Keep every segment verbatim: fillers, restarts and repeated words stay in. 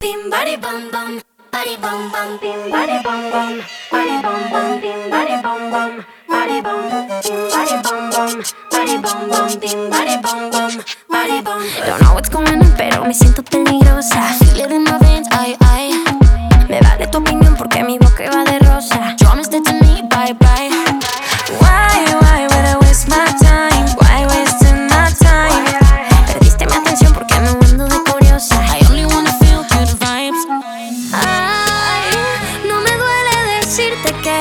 bim body bum bum, body bum bum, bim body bum bum, body bum bum, bim body bum bum, body bum, bim body bum bum, body bum bum, bim body bum bum, body bum. Don't know what's going on, pero me siento peligrosa. Feel it in my veins, ay ay. Me vale tu opinión porque mi boca va de rosa. Promise to me, bye bye. Why, why would I waste my time? Why wasting my time? Perdiste mi atención porque no ando de curiosa. I only wanna feel good vibes. Ay, no me duele decirte que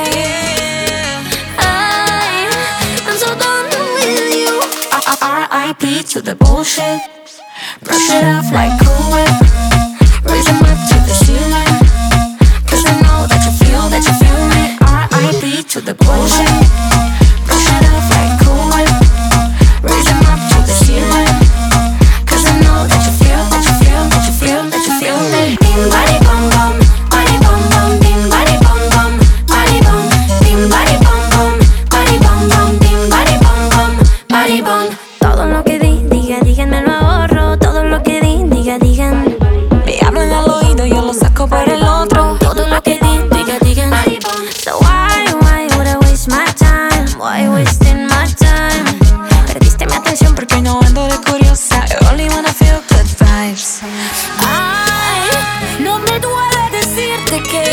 ay, I'm so done with you. R I P to the bullshit. Brush it off like Cool Whip. Raise them up to the ceiling. Cause I know that you feel, that you feel me. R I P to the bullshit. Brush it off like Cool Whip. Raise them up to the ceiling. Cause I know that you feel, that you feel, that you feel, that you feel me. Bim body bum bum, body bum bum, bim body bum bum, body bum, bim body bum bum, body bum bum, bim body bum bum, body bum. Todo lo que di, diga, digan, me lo ahorro. Todo lo que di, diga, digan. Me hablan al oído, yo lo saco por el otro. Todo lo que di, diga, digan. So why, why would I waste my time? Why wasting my time? Perdiste mi atención porque no ando de curiosa. I only wanna feel good vibes. Ay, no me duele decirte que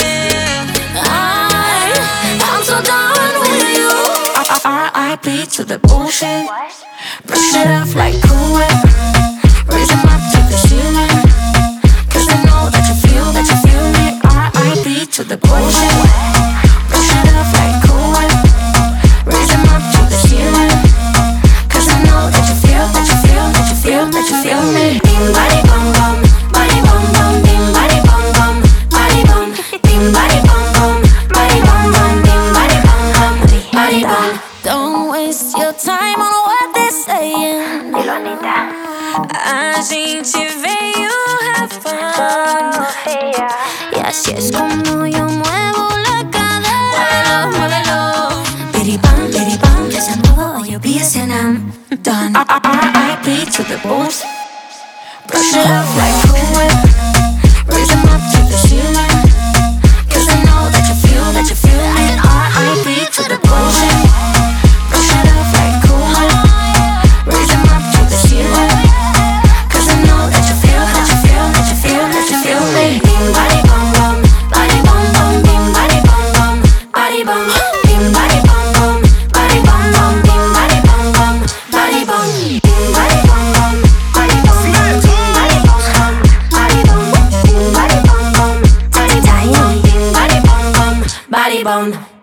ay, I'm so done with you. R I P to the bullshit. Brush it off like Cool Whip. Raise them up to the ceiling. Cause I know that you feel, that you feel me. R I P to the bullshit. Brush it off like Cool Whip. Raise them up to the ceiling. Cause I know that you feel, that you feel, that you feel, that you feel me. Bim body bum bum, body bum bum, bim body bum bum, body bum, bim body bum bum, body bum bum, bim body bum bum, body bum. Don't waste your time on what they're saying. Dilo, Anita. A gente veio have fun. Y así es como yo muevo la cadera. Muévelo, muévelo. Biribam, biribam, desanudo, yo B S N M. Done. R I P to the bulls. Brush it off like Cool Whip. Raise them up to the ceiling. Cause I know that you feel, that you feel me. R I P to the bullshit. Brush it off like Cool Whip. Raise them up to the ceiling. Cause I know that you feel, that you feel, that you feel, that you feel me. Bim body bum bum, body bum bum, bim body bum bum, body bum, bim body bum bum, body bum bum, bim body bum bum, body bum, bim body bum bum, body bum bum, body bum bum, body bum, bim body bum bum, body bum, bim body bum bum, body bum.